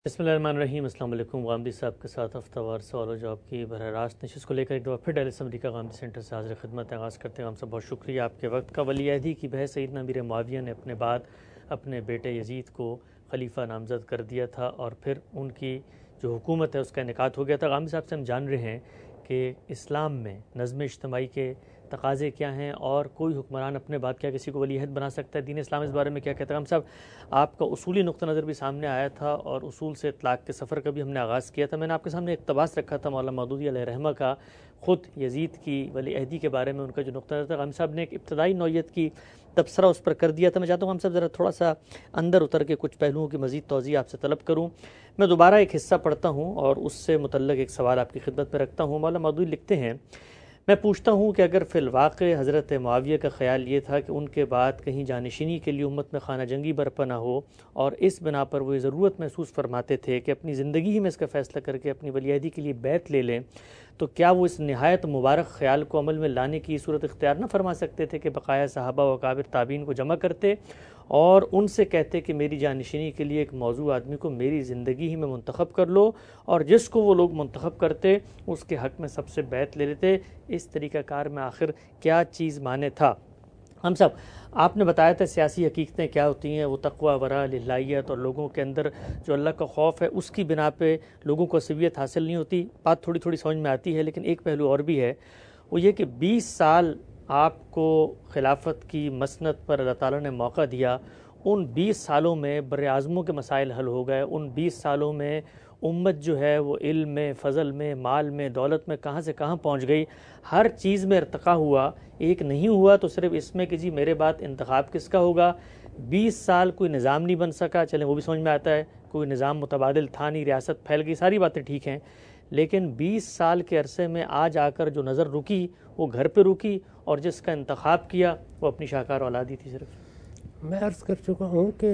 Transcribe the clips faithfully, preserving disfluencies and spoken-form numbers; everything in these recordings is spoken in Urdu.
بسم اللہ الرحمن الرحیم۔ السلام علیکم۔ غامدی صاحب کے ساتھ ہفتہ وار سوال و جواب کی براہ راست نشست کو لے کر ایک دفعہ پھر ڈیل اسمبلی کا غامدی سینٹر سے حاضر خدمت آغاز کرتے ہیں۔ ہم سب بہت شکریہ آپ کے وقت کا۔ ولی عہدی کی بحث سیدنا امیر معاویہ نے اپنے بعد اپنے بیٹے یزید کو خلیفہ نامزد کر دیا تھا اور پھر ان کی جو حکومت ہے اس کا انعقاد ہو گیا تھا۔ غامدی صاحب سے ہم جان رہے ہیں کہ اسلام میں نظم اجتماعی کے تقاضے کیا ہیں اور کوئی حکمران اپنے بعد کیا کسی کو ولی عہد بنا سکتا ہے، دین اسلام اس بارے میں کیا کہتا ہے۔ ہم صاحب آپ کا اصولی نقطہ نظر بھی سامنے آیا تھا اور اصول سے اطلاق کے سفر کا بھی ہم نے آغاز کیا تھا۔ میں نے آپ کے سامنے اقتباس رکھا تھا مولانا مودودی علیہ رحمہ کا، خود یزید کی ولی عہدی کے بارے میں ان کا جو نقطہ نظر تھا۔ ہم صاحب نے ایک ابتدائی نوعیت کی تبصرہ اس پر کر دیا تھا۔ میں چاہتا ہوں ہم صاحب ذرا تھوڑا سا اندر اتر کے کچھ پہلوؤں کی مزید توضیح آپ سے طلب کروں۔ میں دوبارہ ایک حصہ پڑھتا ہوں اور اس سے متعلق ایک سوال آپ کی خدمت میں رکھتا ہوں۔ مولانا مودودی لکھتے ہیں، میں پوچھتا ہوں کہ اگر فی الواقع حضرت معاویہ کا خیال یہ تھا کہ ان کے بعد کہیں جانشینی کے لیے امت میں خانہ جنگی برپا نہ ہو اور اس بنا پر وہ ضرورت محسوس فرماتے تھے کہ اپنی زندگی ہی میں اس کا فیصلہ کر کے اپنی ولی عہدی کے لیے بیعت لے لیں، تو کیا وہ اس نہایت مبارک خیال کو عمل میں لانے کی صورت اختیار نہ فرما سکتے تھے کہ بقایا صحابہ و اکابر تابعین کو جمع کرتے اور ان سے کہتے کہ میری جانشینی کے لیے ایک موضوع آدمی کو میری زندگی ہی میں منتخب کر لو، اور جس کو وہ لوگ منتخب کرتے اس کے حق میں سب سے بیعت لے لیتے۔ اس طریقہ کار میں آخر کیا چیز مانے تھا؟ ہم سب آپ نے بتایا تھا سیاسی حقیقتیں کیا ہوتی ہیں، وہ تقوی، ورع، للہیت اور لوگوں کے اندر جو اللہ کا خوف ہے اس کی بنا پہ لوگوں کو عصبیت حاصل نہیں ہوتی۔ بات تھوڑی تھوڑی سمجھ میں آتی ہے، لیکن ایک پہلو اور بھی ہے، وہ یہ کہ بیس سال آپ کو خلافت کی مسند پر اللہ تعالیٰ نے موقع دیا۔ ان بیس سالوں میں بر اعظموں کے مسائل حل ہو گئے۔ ان بیس سالوں میں امت جو ہے وہ علم میں، فضل میں، مال میں، دولت میں کہاں سے کہاں پہنچ گئی، ہر چیز میں ارتقا ہوا۔ ایک نہیں ہوا تو صرف اس میں کہ جی میرے بعد انتخاب کس کا ہوگا۔ بیس سال کوئی نظام نہیں بن سکا، چلیں وہ بھی سمجھ میں آتا ہے، کوئی نظام متبادل تھا نہیں، ریاست پھیل گئی، ساری باتیں ٹھیک ہیں، لیکن بیس سال کے عرصے میں آج آ کر جو نظر رکی وہ گھر پہ رکی، اور جس کا انتخاب کیا وہ اپنی شاہکار اولاد ہی تھی صرف۔ میں عرض کر چکا ہوں کہ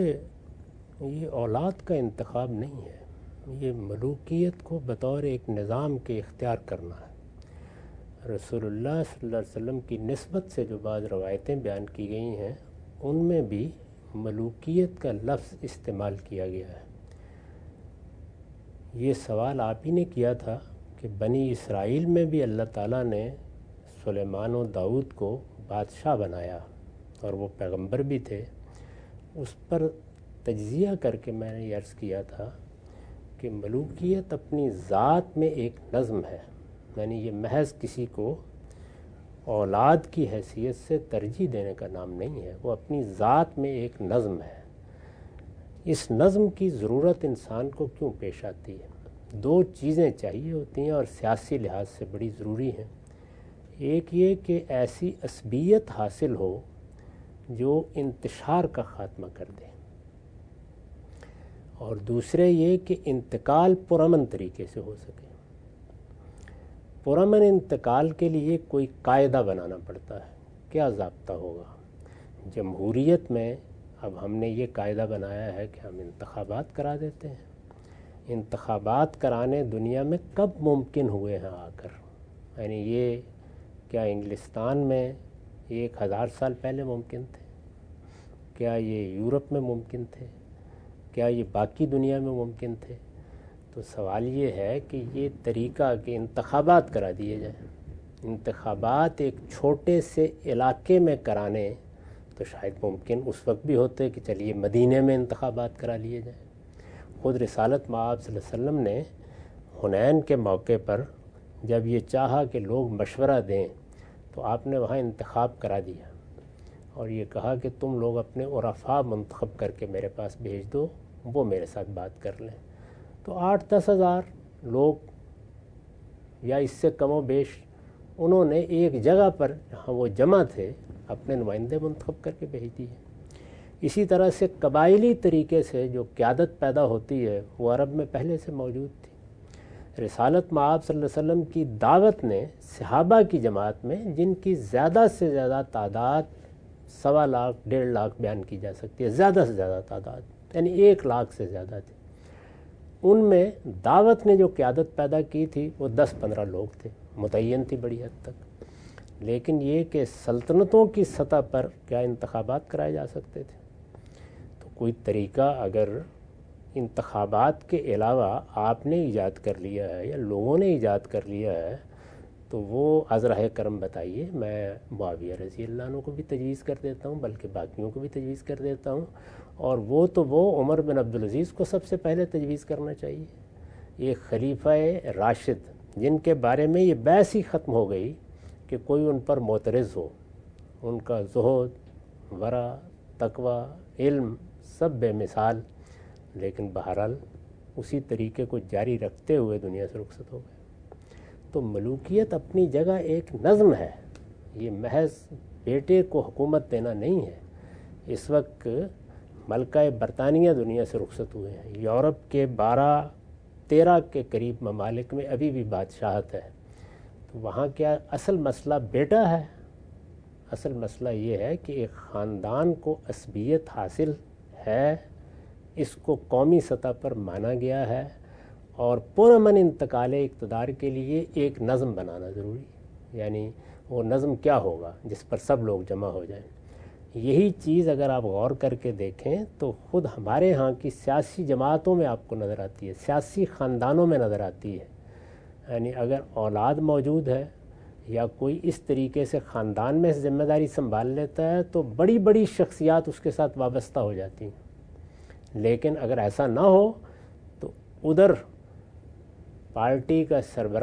یہ اولاد کا انتخاب نہیں ہے، یہ ملوکیت کو بطور ایک نظام کے اختیار کرنا ہے۔ رسول اللہ صلی اللہ علیہ وسلم کی نسبت سے جو بعض روایتیں بیان کی گئی ہیں ان میں بھی ملوکیت کا لفظ استعمال کیا گیا ہے۔ یہ سوال آپ ہی نے کیا تھا کہ بنی اسرائیل میں بھی اللہ تعالیٰ نے سلیمان و داؤد کو بادشاہ بنایا اور وہ پیغمبر بھی تھے۔ اس پر تجزیہ کر کے میں نے یہ عرض کیا تھا کہ ملوکیت اپنی ذات میں ایک نظم ہے، یعنی یہ محض کسی کو اولاد کی حیثیت سے ترجیح دینے کا نام نہیں ہے، وہ اپنی ذات میں ایک نظم ہے۔ اس نظم کی ضرورت انسان کو کیوں پیش آتی ہے؟ دو چیزیں چاہیے ہوتی ہیں اور سیاسی لحاظ سے بڑی ضروری ہیں۔ ایک یہ کہ ایسی عصبیت حاصل ہو جو انتشار کا خاتمہ کر دے، اور دوسرے یہ کہ انتقال پرامن طریقے سے ہو سکے۔ پرامن انتقال کے لیے کوئی قاعدہ بنانا پڑتا ہے۔ کیا ضابطہ ہوگا؟ جمہوریت میں اب ہم نے یہ قاعدہ بنایا ہے کہ ہم انتخابات کرا دیتے ہیں۔ انتخابات کرانے دنیا میں کب ممکن ہوئے ہیں آ کر؟ یعنی یہ کیا انگلستان میں ایک ہزار سال پہلے ممکن تھے؟ کیا یہ یورپ میں ممکن تھے؟ کیا یہ باقی دنیا میں ممکن تھے؟ تو سوال یہ ہے کہ یہ طریقہ کہ انتخابات کرا دیے جائیں، انتخابات ایک چھوٹے سے علاقے میں کرانے تو شاید ممکن اس وقت بھی ہوتے کہ چلیے مدینے میں انتخابات کرا لیے جائیں۔ خود رسالت مآب صلی اللہ علیہ وسلم نے حنین کے موقع پر جب یہ چاہا کہ لوگ مشورہ دیں تو آپ نے وہاں انتخاب کرا دیا اور یہ کہا کہ تم لوگ اپنے عرفاء منتخب کر کے میرے پاس بھیج دو، وہ میرے ساتھ بات کر لیں۔ تو آٹھ دس ہزار لوگ یا اس سے کم و بیش انہوں نے ایک جگہ پر جہاں وہ جمع تھے اپنے نمائندے منتخب کر کے بھیج دیے۔ اسی طرح سے قبائلی طریقے سے جو قیادت پیدا ہوتی ہے وہ عرب میں پہلے سے موجود تھی۔ رسالت مآب صلی اللہ علیہ وسلم کی دعوت نے صحابہ کی جماعت میں، جن کی زیادہ سے زیادہ تعداد سوا لاکھ ڈیڑھ لاکھ بیان کی جا سکتی ہے، زیادہ سے زیادہ تعداد یعنی ایک لاکھ سے زیادہ تھی، ان میں دعوت نے جو قیادت پیدا کی تھی وہ دس پندرہ لوگ تھے، متعین تھی بڑی حد تک۔ لیکن یہ کہ سلطنتوں کی سطح پر کیا انتخابات کرائے جا سکتے تھے؟ تو کوئی طریقہ اگر انتخابات کے علاوہ آپ نے ایجاد کر لیا ہے یا لوگوں نے ایجاد کر لیا ہے تو وہ از راہ کرم بتائیے. میں معاویہ رضی اللہ عنہ کو بھی تجویز کر دیتا ہوں، بلکہ باقیوں کو بھی تجویز کر دیتا ہوں، اور وہ تو وہ عمر بن عبدالعزیز کو سب سے پہلے تجویز کرنا چاہیے. یہ خلیفہ راشد جن کے بارے میں یہ بحث ہی ختم ہو گئی کہ کوئی ان پر معترض ہو، ان کا زہد، ورع، تقوی، علم سب بے مثال، لیکن بہرحال اسی طریقے کو جاری رکھتے ہوئے دنیا سے رخصت ہو گئے. تو ملوکیت اپنی جگہ ایک نظم ہے، یہ محض بیٹے کو حکومت دینا نہیں ہے. اس وقت ملکہ برطانیہ دنیا سے رخصت ہوئے ہیں، یورپ کے بارہ تیرہ کے قریب ممالک میں ابھی بھی بادشاہت ہے. تو وہاں کیا اصل مسئلہ بیٹا ہے؟ اصل مسئلہ یہ ہے کہ ایک خاندان کو عصبیت حاصل ہے، اس کو قومی سطح پر مانا گیا ہے، اور پرامن انتقال اقتدار کے لیے ایک نظم بنانا ضروری. یعنی وہ نظم کیا ہوگا جس پر سب لوگ جمع ہو جائیں. یہی چیز اگر آپ غور کر کے دیکھیں تو خود ہمارے ہاں کی سیاسی جماعتوں میں آپ کو نظر آتی ہے، سیاسی خاندانوں میں نظر آتی ہے. یعنی اگر اولاد موجود ہے یا کوئی اس طریقے سے خاندان میں ذمہ داری سنبھال لیتا ہے تو بڑی بڑی شخصیات اس کے ساتھ وابستہ ہو جاتی ہیں. لیکن اگر ایسا نہ ہو تو ادھر پارٹی کا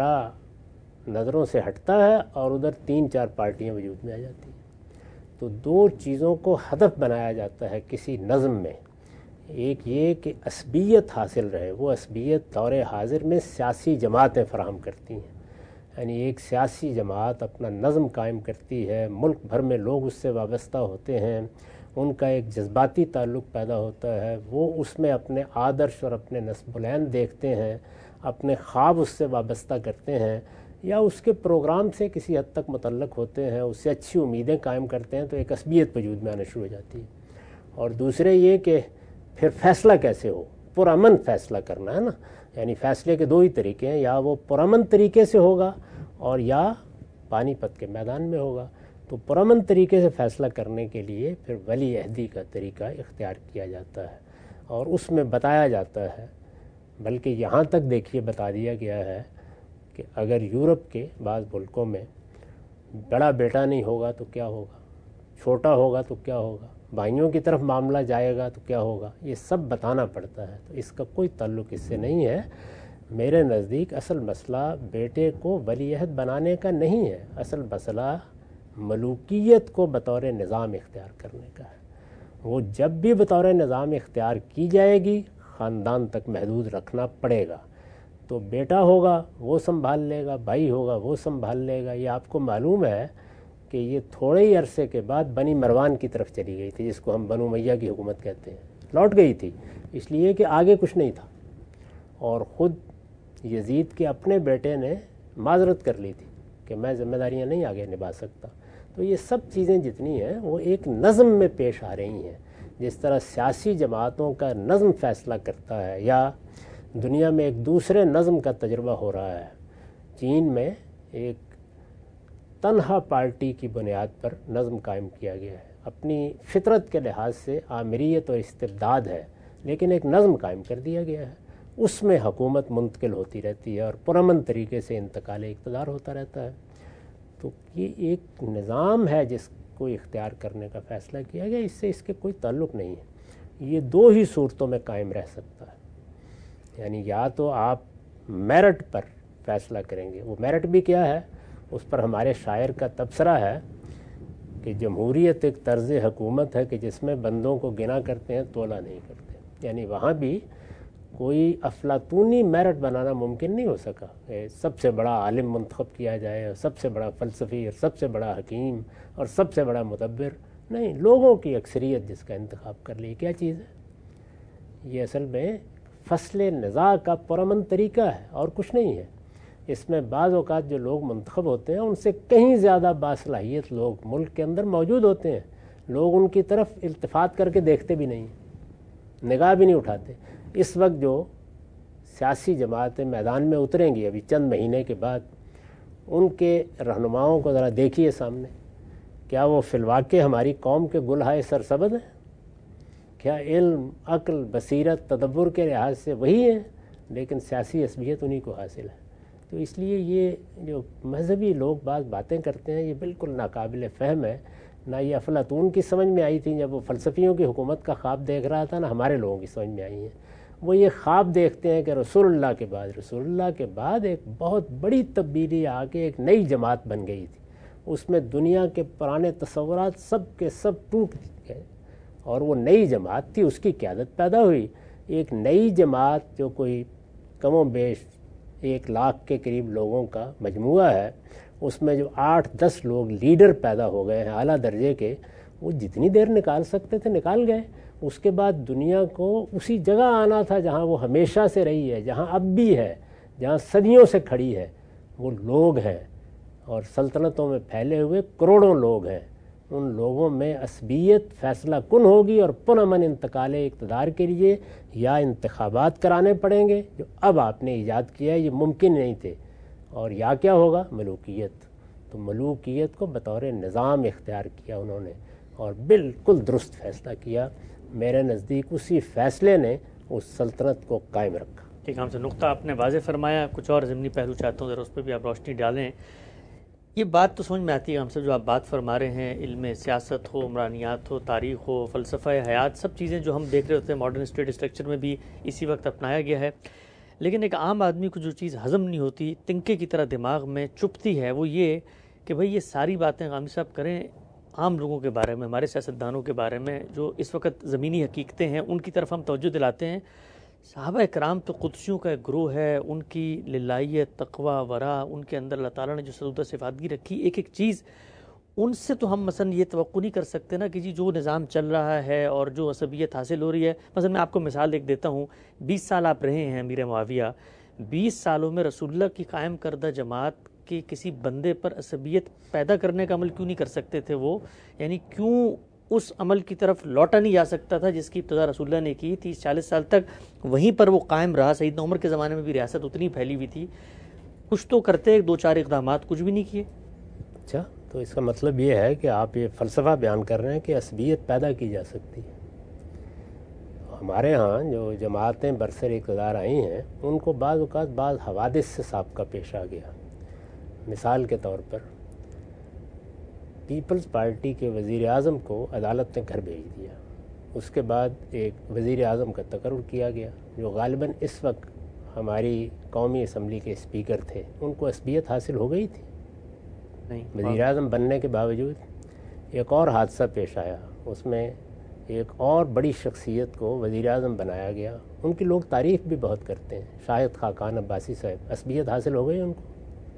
سربراہ نظروں سے ہٹتا ہے اور ادھر تین چار پارٹیاں وجود میں آ جاتی ہیں. تو دو چیزوں کو ہدف بنایا جاتا ہے کسی نظم میں. ایک یہ کہ عصبیت حاصل رہے، وہ عصبیت دور حاضر میں سیاسی جماعتیں فراہم کرتی ہیں. یعنی ایک سیاسی جماعت اپنا نظم قائم کرتی ہے، ملک بھر میں لوگ اس سے وابستہ ہوتے ہیں، ان کا ایک جذباتی تعلق پیدا ہوتا ہے، وہ اس میں اپنے آدرش اور اپنے نصب العین دیکھتے ہیں، اپنے خواب اس سے وابستہ کرتے ہیں، یا اس کے پروگرام سے کسی حد تک متعلق ہوتے ہیں، اس سے اچھی امیدیں قائم کرتے ہیں. تو ایک عصبیت وجود میں آنا شروع ہو جاتی ہے. اور دوسرے یہ کہ پھر فیصلہ کیسے ہو، پرامن فیصلہ کرنا ہے نا. یعنی فیصلے کے دو ہی طریقے ہیں، یا وہ پرامن طریقے سے ہوگا اور یا پانی پت کے میدان میں ہوگا. تو پرامن طریقے سے فیصلہ کرنے کے لیے پھر ولی عہدی کا طریقہ اختیار کیا جاتا ہے، اور اس میں بتایا جاتا ہے، بلکہ یہاں تک دیکھیے بتا دیا گیا ہے کہ اگر یورپ کے بعض ملکوں میں بڑا بیٹا نہیں ہوگا تو کیا ہوگا، چھوٹا ہوگا تو کیا ہوگا، بھائیوں کی طرف معاملہ جائے گا تو کیا ہوگا، یہ سب بتانا پڑتا ہے. تو اس کا کوئی تعلق اس سے نہیں ہے. میرے نزدیک اصل مسئلہ بیٹے کو ولی عہد بنانے کا نہیں ہے، اصل مسئلہ ملوکیت کو بطور نظام اختیار کرنے کا ہے. وہ جب بھی بطور نظام اختیار کی جائے گی خاندان تک محدود رکھنا پڑے گا. تو بیٹا ہوگا وہ سنبھال لے گا، بھائی ہوگا وہ سنبھال لے گا. یہ آپ کو معلوم ہے کہ یہ تھوڑے ہی عرصے کے بعد بنی مروان کی طرف چلی گئی تھی، جس کو ہم بنو امیہ کی حکومت کہتے ہیں. لوٹ گئی تھی اس لیے کہ آگے کچھ نہیں تھا، اور خود یزید کے اپنے بیٹے نے معذرت کر لی تھی کہ میں ذمہ داریاں نہیں آگے نبھا سکتا. تو یہ سب چیزیں جتنی ہیں وہ ایک نظم میں پیش آ رہی ہیں. جس طرح سیاسی جماعتوں کا نظم فیصلہ کرتا ہے، یا دنیا میں ایک دوسرے نظم کا تجربہ ہو رہا ہے. چین میں ایک تنہا پارٹی کی بنیاد پر نظم قائم کیا گیا ہے. اپنی فطرت کے لحاظ سے آمریت اور استبداد ہے، لیکن ایک نظم قائم کر دیا گیا ہے. اس میں حکومت منتقل ہوتی رہتی ہے اور پرامن طریقے سے انتقال اقتدار ہوتا رہتا ہے. تو یہ ایک نظام ہے جس کو اختیار کرنے کا فیصلہ کیا گیا، اس سے اس کے کوئی تعلق نہیں ہے. یہ دو ہی صورتوں میں قائم رہ سکتا ہے. یعنی یا تو آپ میرٹ پر فیصلہ کریں گے، وہ میرٹ بھی کیا ہے اس پر ہمارے شاعر کا تبصرہ ہے کہ جمہوریت ایک طرز حکومت ہے کہ جس میں بندوں کو گنا کرتے ہیں تولا نہیں کرتے. یعنی وہاں بھی کوئی افلاطونی میرٹ بنانا ممکن نہیں ہو سکا کہ سب سے بڑا عالم منتخب کیا جائے اور سب سے بڑا فلسفی اور سب سے بڑا حکیم اور سب سے بڑا مدبر. نہیں، لوگوں کی اکثریت جس کا انتخاب کر لی. کیا چیز ہے یہ؟ اصل میں فصل نزاع کا پرامن طریقہ ہے اور کچھ نہیں ہے. اس میں بعض اوقات جو لوگ منتخب ہوتے ہیں ان سے کہیں زیادہ باصلاحیت لوگ ملک کے اندر موجود ہوتے ہیں. لوگ ان کی طرف التفات کر کے دیکھتے بھی نہیں، نگاہ بھی نہیں اٹھاتے. اس وقت جو سیاسی جماعتیں میدان میں اتریں گی ابھی چند مہینے کے بعد، ان کے رہنماؤں کو ذرا دیکھیے سامنے. کیا وہ فی الواقع ہماری قوم کے گلہائے سرسبد ہیں؟ کیا علم، عقل، بصیرت، تدبر کے لحاظ سے وہی ہیں، لیکن سیاسی عصبیت انہی کو حاصل ہے۔ تو اس لیے یہ جو مذہبی لوگ بعض باتیں کرتے ہیں یہ بالکل ناقابل فہم ہے۔ نہ یہ افلاطون کی سمجھ میں آئی تھی جب وہ فلسفیوں کی حکومت کا خواب دیکھ رہا تھا، نہ ہمارے لوگوں کی سمجھ میں آئی ہیں۔ وہ یہ خواب دیکھتے ہیں کہ رسول اللہ کے بعد رسول اللہ کے بعد ایک بہت بڑی تبدیلی آ کے ایک نئی جماعت بن گئی تھی، اس میں دنیا کے پرانے تصورات سب کے سب ٹوٹ گئے، اور وہ نئی جماعت تھی، اس کی قیادت پیدا ہوئی۔ ایک نئی جماعت جو کوئی کم و بیش ایک لاکھ کے قریب لوگوں کا مجموعہ ہے، اس میں جو آٹھ دس لوگ لیڈر پیدا ہو گئے ہیں اعلیٰ درجے کے، وہ جتنی دیر نکال سکتے تھے نکال گئے۔ اس کے بعد دنیا کو اسی جگہ آنا تھا جہاں وہ ہمیشہ سے رہی ہے، جہاں اب بھی ہے، جہاں صدیوں سے کھڑی ہے۔ وہ لوگ ہیں، اور سلطنتوں میں پھیلے ہوئے کروڑوں لوگ ہیں۔ ان لوگوں میں عصبیت فیصلہ کن ہوگی، اور پرامن انتقال اقتدار کے لیے یا انتخابات کرانے پڑیں گے جو اب آپ نے ایجاد کیا ہے، یہ ممکن نہیں تھے، اور یا کیا ہوگا، ملوکیت۔ تو ملوکیت کو بطور نظام اختیار کیا انہوں نے، اور بالکل درست فیصلہ کیا۔ میرے نزدیک اسی فیصلے نے اس سلطنت کو قائم رکھا۔ ٹھیک، ہم سے نقطہ آپ نے واضح فرمایا، کچھ اور ضمنی پہلو چاہتا ہوں ذرا اس پہ بھی آپ روشنی ڈالیں۔ یہ بات تو سمجھ میں آتی ہے ہم سے جو آپ بات فرما رہے ہیں، علم سیاست ہو، عمرانیات ہو، تاریخ ہو، فلسفہ حیات، سب چیزیں جو ہم دیکھ رہے ہوتے ہیں ماڈرن اسٹیٹ اسٹرکچر میں بھی اسی وقت اپنایا گیا ہے، لیکن ایک عام آدمی کو جو چیز ہضم نہیں ہوتی، تنکے کی طرح دماغ میں چپتی ہے، وہ یہ کہ بھئی یہ ساری باتیں غامدی صاحب کریں عام لوگوں کے بارے میں، ہمارے سیاستدانوں کے بارے میں جو اس وقت زمینی حقیقتیں ہیں ان کی طرف ہم توجہ دلاتے ہیں۔ صحابہ اکرام تو قدسیوں کا ایک گروہ ہے، ان کی للہیت، تقوی، ورع، ان کے اندر اللہ تعالیٰ نے جو سدودہ صفاتگی رکھی، ایک ایک چیز ان سے تو ہم مثلا یہ توقع نہیں کر سکتے نا کہ جی جو نظام چل رہا ہے اور جو عصبیت حاصل ہو رہی ہے۔ مثلا میں آپ کو مثال ایک دیتا ہوں، بیس سال آپ رہے ہیں امیر معاویہ، بیس سالوں میں رسول اللہ کی قائم کردہ جماعت کہ کسی بندے پر عصبیت پیدا کرنے کا عمل کیوں نہیں کر سکتے تھے وہ؟ یعنی کیوں اس عمل کی طرف لوٹا نہیں جا سکتا تھا جس کی ابتدا رسول اللہ نے کی؟ تیس چالیس سال تک وہیں پر وہ قائم رہا۔ سیدنا عمر کے زمانے میں بھی ریاست اتنی پھیلی ہوئی تھی، کچھ تو کرتے دو چار اقدامات، کچھ بھی نہیں کیے۔ اچھا، تو اس کا مطلب یہ ہے کہ آپ یہ فلسفہ بیان کر رہے ہیں کہ عصبیت پیدا کی جا سکتی ہے۔ ہمارے ہاں جو جماعتیں برسر اقتدار آئی ہیں ان کو بعض اوقات بعض حوادث سے سابقہ پیش آ گیا۔ مثال کے طور پر پیپلز پارٹی کے وزیر اعظم کو عدالت نے گھر بھیج دیا، اس کے بعد ایک وزیر اعظم کا تقرر کیا گیا جو غالباً اس وقت ہماری قومی اسمبلی کے اسپیکر تھے، ان کو عصبیت حاصل ہو گئی تھی نہیں، وزیر اعظم بننے کے باوجود۔ ایک اور حادثہ پیش آیا، اس میں ایک اور بڑی شخصیت کو وزیر اعظم بنایا گیا، ان کی لوگ تعریف بھی بہت کرتے ہیں، شاہد خاقان عباسی صاحب، عصبیت حاصل ہو گئی ان کو۔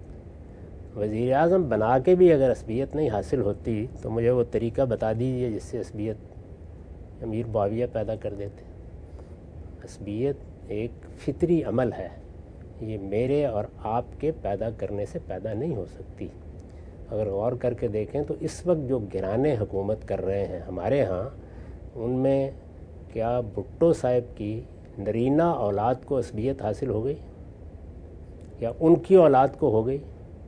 وزیر اعظم بنا کے بھی اگر عصبیت نہیں حاصل ہوتی تو مجھے وہ طریقہ بتا دیجیے جس سے عصبیت امیر معاویہ پیدا کر دیتے۔ عصبیت ایک فطری عمل ہے، یہ میرے اور آپ کے پیدا کرنے سے پیدا نہیں ہو سکتی۔ اگر غور کر کے دیکھیں تو اس وقت جو گرانے حکومت کر رہے ہیں ہمارے ہاں، ان میں کیا بھٹو صاحب کی نرینہ اولاد کو عصبیت حاصل ہو گئی یا ان کی اولاد کو ہو گئی؟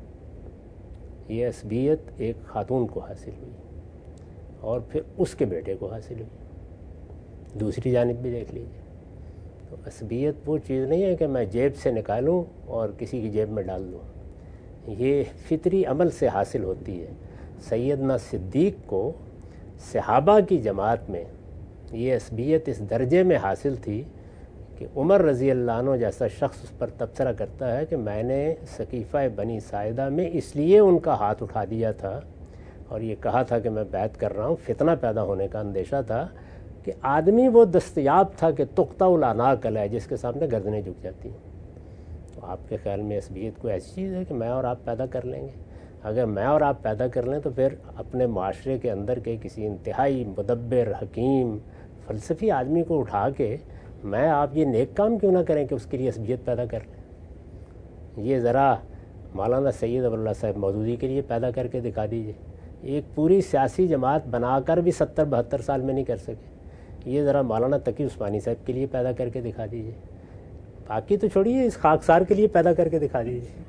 یہ عصبیت ایک خاتون کو حاصل ہوئی اور پھر اس کے بیٹے کو حاصل ہوئی۔ دوسری جانب بھی دیکھ لیجیے، تو عصبیت وہ چیز نہیں ہے کہ میں جیب سے نکالوں اور کسی کی جیب میں ڈال دوں، یہ فطری عمل سے حاصل ہوتی ہے۔ سیدنا صدیق کو صحابہ کی جماعت میں یہ عصبیت اس درجے میں حاصل تھی کہ عمر رضی اللہ عنہ جیسا شخص اس پر تبصرہ کرتا ہے کہ میں نے سقیفہ بنی ساعدہ میں اس لیے ان کا ہاتھ اٹھا دیا تھا اور یہ کہا تھا کہ میں بیعت کر رہا ہوں، فتنہ پیدا ہونے کا اندیشہ تھا کہ آدمی وہ دستیاب تھا کہ تقطع العناق ہے جس کے سامنے گردنیں جھک جاتی ہیں۔ تو آپ کے خیال میں عصبیت کوئی ایسی چیز ہے کہ میں اور آپ پیدا کر لیں گے؟ اگر میں اور آپ پیدا کر لیں تو پھر اپنے معاشرے کے اندر کے کسی انتہائی مدبر، حکیم، فلسفی آدمی کو اٹھا کے میں آپ یہ نیک کام کیوں نہ کریں کہ اس کے لیے عصبیت پیدا کر لیں؟ یہ ذرا مولانا سید ابو اللہ صاحب مودودی کے لیے پیدا کر کے دکھا دیجئے، ایک پوری سیاسی جماعت بنا کر بھی ستر بہتر سال میں نہیں کر سکے۔ یہ ذرا مولانا تقی عثمانی صاحب کے لیے پیدا کر کے دکھا دیجئے، باقی تو چھوڑیے، اس خاکسار کے لیے پیدا کر کے دکھا دیجئے۔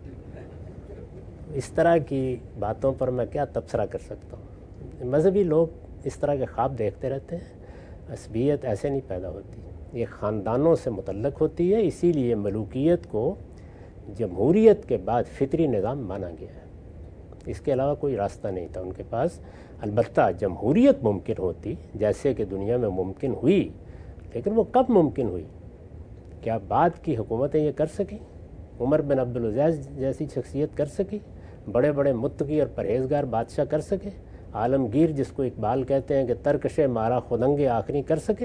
اس طرح کی باتوں پر میں کیا تبصرہ کر سکتا ہوں؟ مذہبی لوگ اس طرح کے خواب دیکھتے رہتے ہیں۔ عصبیت ایسے نہیں پیدا ہوتی، یہ خاندانوں سے متعلق ہوتی ہے، اسی لیے ملوکیت کو جمہوریت کے بعد فطری نظام مانا گیا ہے، اس کے علاوہ کوئی راستہ نہیں تھا ان کے پاس۔ البتہ جمہوریت ممکن ہوتی جیسے کہ دنیا میں ممکن ہوئی، لیکن وہ کب ممکن ہوئی؟ کیا بعد کی حکومتیں یہ کر سکیں؟ عمر بن عبدالعزیز جیسی شخصیت کر سکی؟ بڑے بڑے متقی اور پرہیزگار بادشاہ کر سکے؟ عالمگیر جس کو اقبال کہتے ہیں کہ ترکش مارا خدنگ آخری کر سکے؟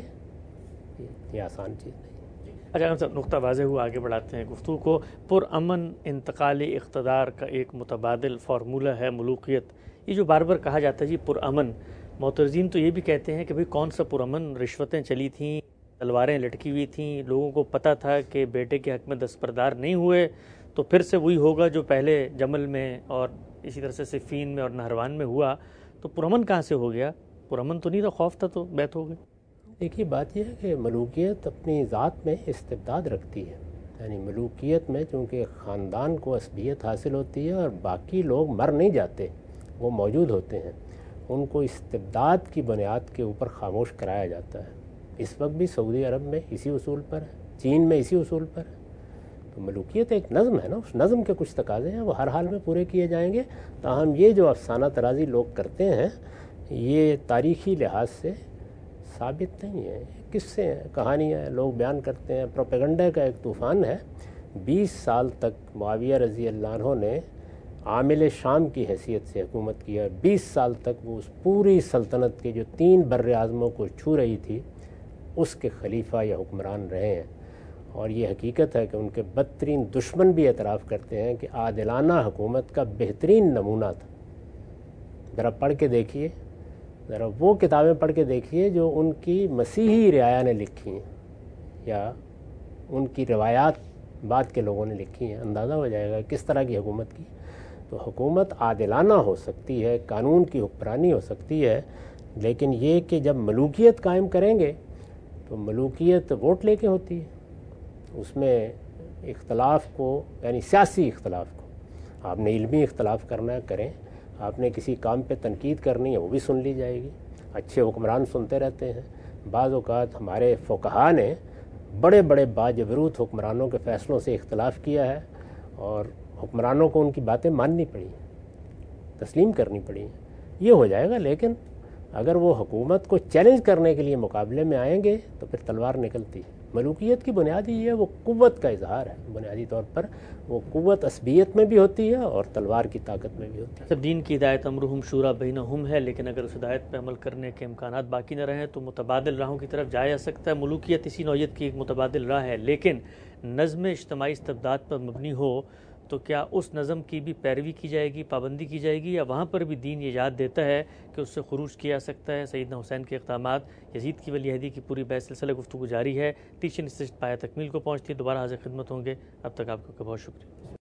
یہ آسان چیز نہیں۔ اچھا ہم سب نقطہ واضح ہوا، آگے بڑھاتے ہیں گفتگو کو۔ پرامن انتقالی اقتدار کا ایک متبادل فارمولہ ہے ملوکیت، یہ جو بار بار کہا جاتا ہے جی پرامن، معترضین تو یہ بھی کہتے ہیں کہ بھئی کون سا پرامن، رشوتیں چلی تھیں، تلواریں لٹکی ہوئی تھیں، لوگوں کو پتہ تھا کہ بیٹے کے حق میں دستبردار نہیں ہوئے تو پھر سے وہی ہوگا جو پہلے جمل میں اور اسی طرح سے صفین میں اور نہروان میں ہوا، تو پرامن کہاں سے ہو گیا؟ پرامن تو نہیں تھا، خوف تھا تو بیت ہو گئی۔ دیکھیے بات یہ ہے کہ ملوکیت اپنی ذات میں استبداد رکھتی ہے، یعنی ملوکیت میں چونکہ خاندان کو عصبیت حاصل ہوتی ہے اور باقی لوگ مر نہیں جاتے، وہ موجود ہوتے ہیں، ان کو استبداد کی بنیاد کے اوپر خاموش کرایا جاتا ہے۔ اس وقت بھی سعودی عرب میں اسی اصول پر ہے، چین میں اسی اصول پر ہے۔ تو ملوکیت ایک نظم ہے نا، اس نظم کے کچھ تقاضے ہیں، وہ ہر حال میں پورے کیے جائیں گے۔ تاہم یہ جو افسانہ ترازی لوگ کرتے ہیں یہ تاریخی لحاظ سے ثابت نہیں ہے، قصے ہیں، کہانیاں ہیں، لوگ بیان کرتے ہیں، پروپیگنڈا کا ایک طوفان ہے۔ بیس سال تک معاویہ رضی اللہ عنہ نے عامل شام کی حیثیت سے حکومت کیا، بیس سال تک وہ اس پوری سلطنت کے جو تین بر اعظموں کو چھو رہی تھی اس کے خلیفہ یا حکمران رہے ہیں، اور یہ حقیقت ہے کہ ان کے بدترین دشمن بھی اعتراف کرتے ہیں کہ عادلانہ حکومت کا بہترین نمونہ تھا۔ ذرا پڑھ کے دیکھیے، ذرا وہ کتابیں پڑھ کے دیکھیے جو ان کی مسیحی رعایا نے لکھی ہیں یا ان کی روایات بعد کے لوگوں نے لکھی ہیں، اندازہ ہو جائے گا کس طرح کی حکومت کی۔ تو حکومت عادلانہ ہو سکتی ہے، قانون کی حکمرانی ہو سکتی ہے، لیکن یہ کہ جب ملوکیت قائم کریں گے تو ملوکیت ووٹ لے کے ہوتی ہے، اس میں اختلاف کو یعنی سیاسی اختلاف کو، آپ نے علمی اختلاف کرنا ہے کریں، آپ نے کسی کام پہ تنقید کرنی ہے وہ بھی سن لی جائے گی۔ اچھے حکمران سنتے رہتے ہیں، بعض اوقات ہمارے فقہا نے بڑے بڑے باجبروت حکمرانوں کے فیصلوں سے اختلاف کیا ہے اور حکمرانوں کو ان کی باتیں ماننی پڑی، تسلیم کرنی پڑی، یہ ہو جائے گا۔ لیکن اگر وہ حکومت کو چیلنج کرنے کے لیے مقابلے میں آئیں گے تو پھر تلوار نکلتی ہے۔ ملوکیت کی بنیادی یہ ہے، وہ قوت کا اظہار ہے، بنیادی طور پر وہ قوت عصبیت میں بھی ہوتی ہے اور تلوار کی طاقت میں بھی ہوتی ہے۔ سب دین کی ہدایت امرہم شورا بینہم ہے، لیکن اگر اس ہدایت پہ عمل کرنے کے امکانات باقی نہ رہیں تو متبادل راہوں کی طرف جایا جا سکتا ہے۔ ملوکیت اسی نوعیت کی ایک متبادل راہ ہے، لیکن نظم اجتماعی استبداد پر مبنی ہو تو کیا اس نظم کی بھی پیروی کی جائے گی، پابندی کی جائے گی، یا وہاں پر بھی دین یہ یاد دیتا ہے کہ اس سے خروج کیا جا سکتا ہے؟ سیدنا حسین کے اقدامات، یزید کی ولی عہدی کی پوری بحث سلسلہ گفتگو جاری ہے، ٹیچنگ انسٹیٹیوٹ پایا تکمیل کو پہنچتی ہے۔ دوبارہ حاضر خدمت ہوں گے، اب تک آپ کو بہت شکریہ۔